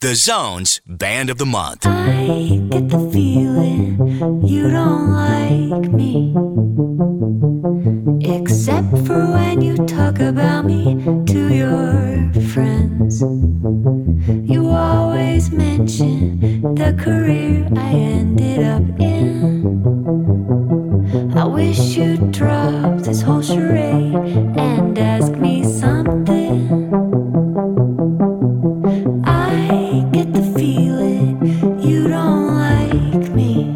The Zone's Band of the Month. I get the feeling you don't like me, except for when you talk about me to your friends. You always mention the career I ended up in. I wish you'd drop this whole charade and ask me something. I get the feeling you don't like me,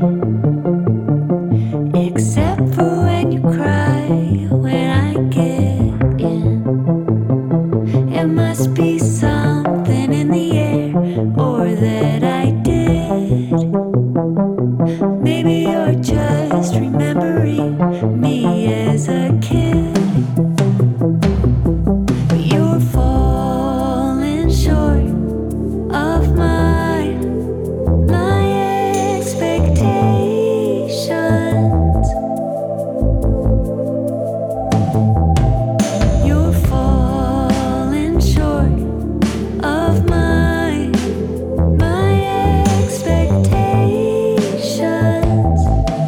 except for when you cry when I get in. It must be something in the air, or that I did. Maybe you're just remembering me as a kid. You're falling short of my expectations. You're falling short of my expectations.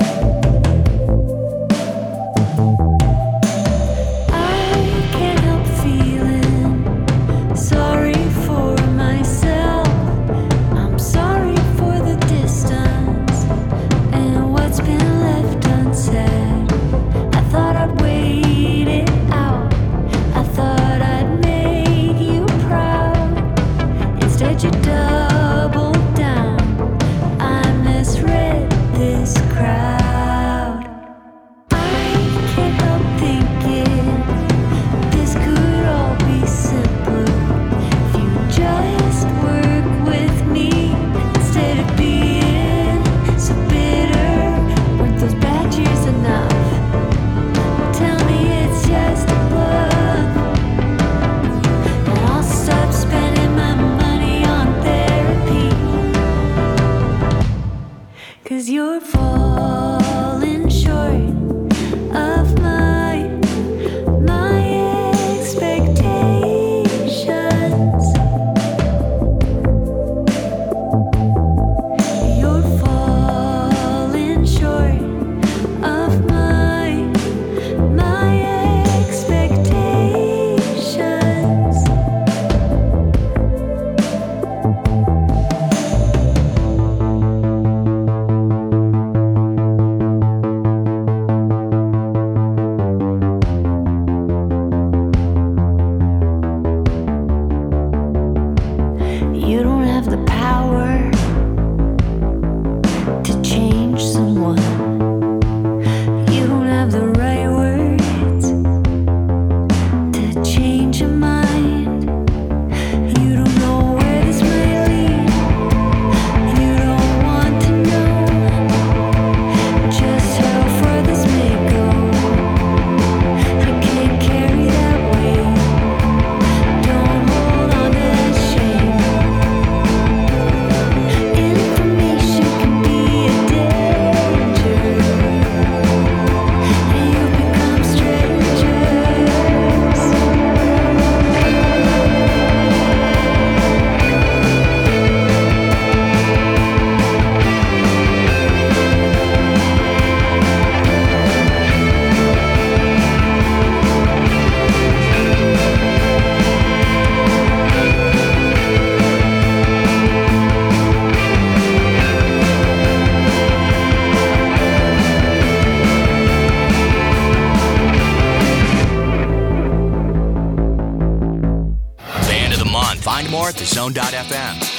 I can't help feeling sorry for myself. I'm sorry for the distance and what's been left unsaid. I thought I'd wait it out. I thought I'd make you proud. Instead you doubled down. I misread this crowd. I can't help thinking this could all be simpler if you just work with me instead of being so bitter. Weren't those bad years enough? Tell me it's just a bluff, and I'll stop spending my money on therapy. 'Cause you're falling short of my expectations. You're falling short of my expectations. You don't have the power to change someone. You don't have the right words to change a mind. You don't know where this might lead. You don't want to know just how far this may go. I can't carry that weight. Don't hold on to that shame. Information can be a danger, and you become strangers. Band of the Month. Find more at thezone.fm.